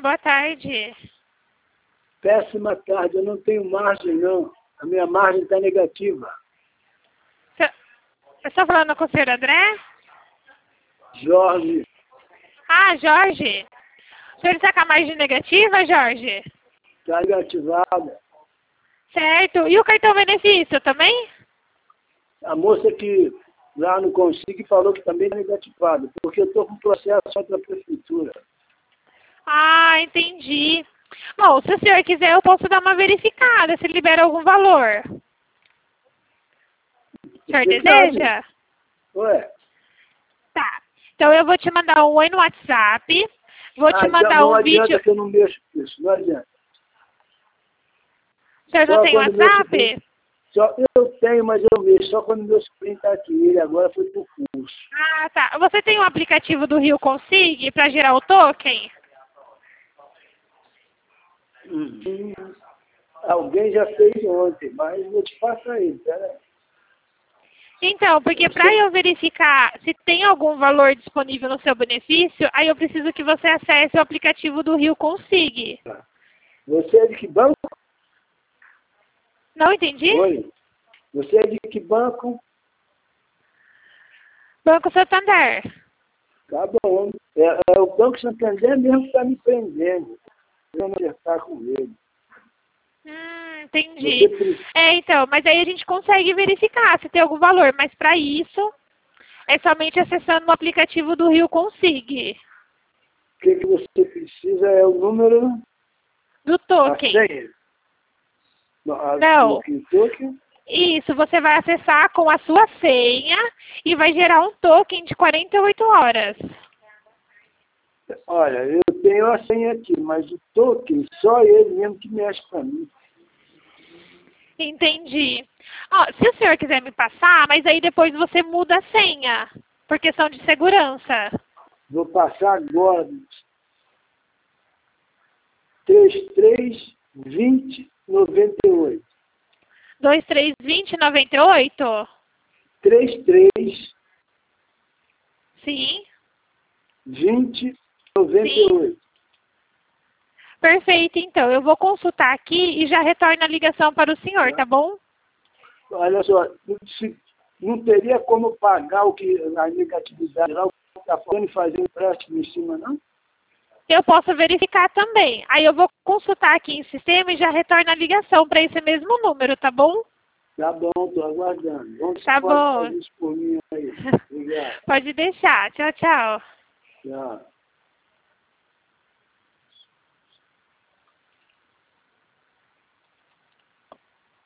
boa tarde. Péssima tarde, eu não tenho margem não. A minha margem está negativa. Eu estou falando com o senhor André? Jorge, Ah, Jorge. O senhor está com a margem negativa, Jorge? está negativada. Certo. E o cartão benefício também? A moça que lá no Consig falou que também está negativada, porque eu estou com processo contra a prefeitura. Ah, entendi. Bom, se o senhor quiser, eu posso dar uma verificada, se libera algum valor. O senhor Você deseja? sabe. Ué, Tá. Então eu vou te mandar um oi no WhatsApp. Vou te então mandar não um adianta vídeo. que eu não mexo com isso, não adianta. O senhor não Só tem quando meu WhatsApp? sobrinho- Só, eu tenho, mas eu mexo só quando meu sobrinho está aqui. Ele agora foi pro curso. Ah, tá. Você tem um aplicativo do Rio Consig para gerar o token? Alguém já fez ontem, mas vou te passar ele, peraí. Então, porque para eu verificar se tem algum valor disponível no seu benefício, aí eu preciso que você acesse o aplicativo do Rio Consig. Você é de que banco? Não entendi? Oi. Você é de que banco? Banco Santander. Tá bom. É o Banco Santander mesmo que está me prendendo. Eu não acertar com ele. Entendi. Então, mas aí a gente consegue verificar se tem algum valor, mas para isso é somente acessando o aplicativo do Rio Consig. O que você precisa é o número, Do a token. senha. Não. O token? Isso, você vai acessar com a sua senha e vai gerar um token de 48 horas. Olha, eu tenho a senha aqui, mas o token, só ele mesmo que mexe para mim. Entendi. Ó, se o senhor quiser me passar, mas aí depois você muda a senha, por questão de segurança. Vou passar agora. 332098. 232098? 332098. Sim. 98. Perfeito, então. Eu vou consultar aqui e já retorno a ligação para o senhor, tá bom? Olha só, não teria como pagar o que a negatividade lá, o que está falando e fazer um empréstimo em cima, não? Eu posso verificar também. Aí eu vou consultar aqui em sistema e já retorno a ligação para esse mesmo número, tá bom? Tá bom, estou aguardando. Vamos Tá bom. fazer isso por mim aí. Obrigado. Pode deixar. Tchau, tchau. Tchau.